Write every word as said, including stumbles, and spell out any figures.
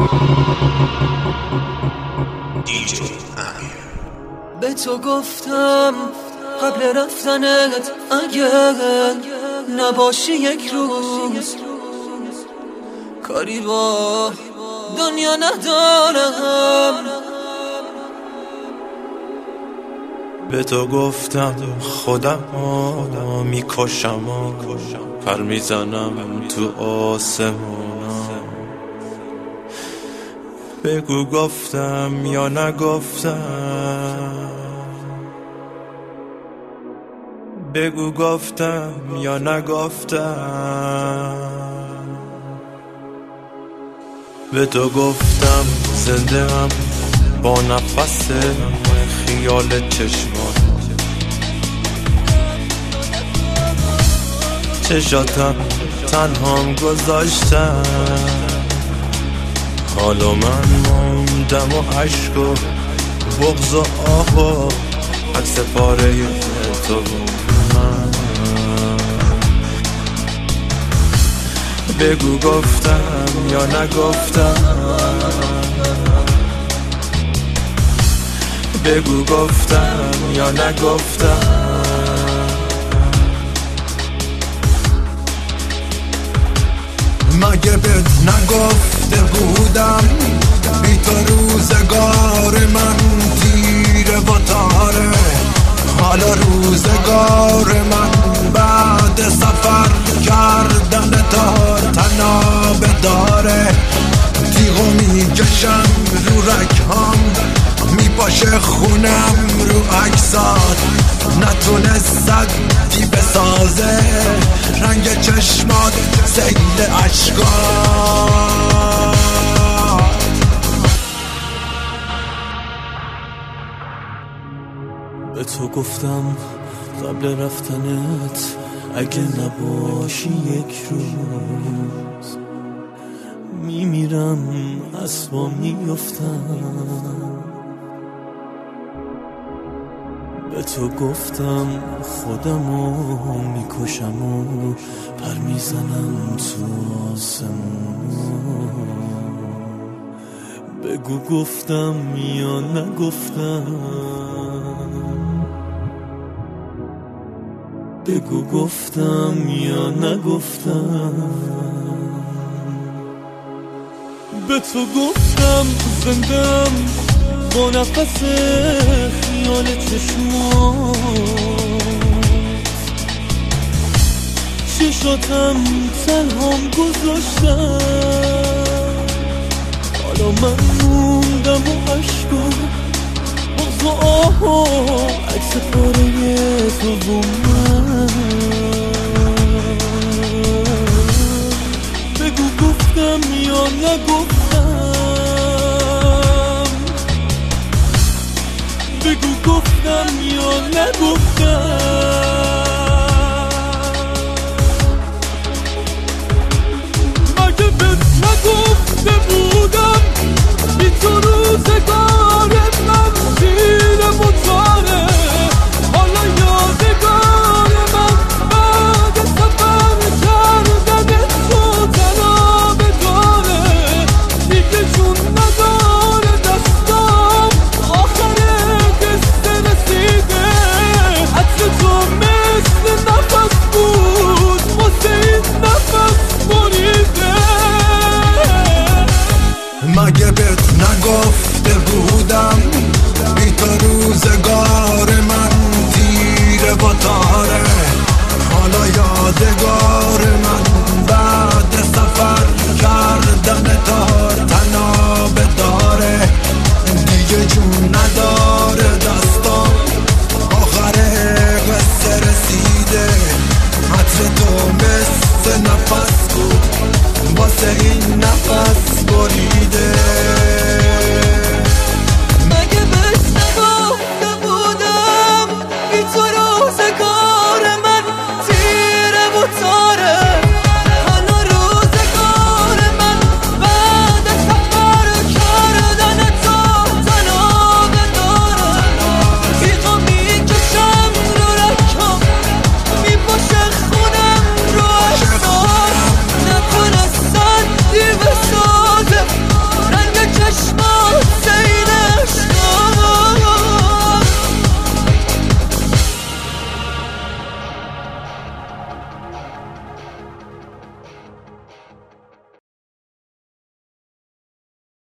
به تو گفتم قبل رفتنت اگر نباشی یک روز کاری با دنیا ندارم. به تو گفتم خودم ها میکشم و پر میزنم تو آسمونم. بگو گفتم یا نگفتم، بگو گفتم یا نگفتم. به تو گفتم زنده هم با نفس خیال چشمان، چشاتم تنهام گذاشتم. حالا من موندم و عشق و بغض و آه و عکس پاره تو من. بگو گفتم یا نگفتم، بگو گفتم یا نگفتم. مگه بهت نگفته بودم بی تو روزگار من تیره و تاره؟ حالا روزگار من بعد سفر کردن تا تنابه داره. تیغو میکشم رو رکام، میپاشه خونم رو عکسات. نتونست صدی بسازه رنگ چشمات سیل عشقات. به تو گفتم قبل رفتنت اگه نباشی یک روز میمیرم، اسبا میفتم. به تو گفتم خودمو میکشم و پر میزنم تو آسمون. بگو گفتم یا نگفتم، بگو گفتم یا نگفتم. به تو گفتم زندم با نفس خیال چشمات، چشاتم تنهام گذاشتم. حالا من موندم و عشق و بغض و آه و عکس پاره تو و من. بگو گفتم یا نگفتم، بگو گفتم یا نگفتم. مگه بهت نگفته بودم بی تو روزگار من تیره و تاره؟ حالا یادگار من بعد سفر کردن تو تنابه داره. دیگه جون نداره دستم، آخر قصه رسیده. عطر تو مثل نفس بود واسه این نفس بریده. مگه بهت نگفته بودم بی تو روزگار من تیره و تاره؟ حالا یادگار من بعد سفر کردن تا تنابه داره. دیگه جون نداره دستام، آخر قصه رسیده. عطر تو مثل نفس بود واسه این نفس بریده.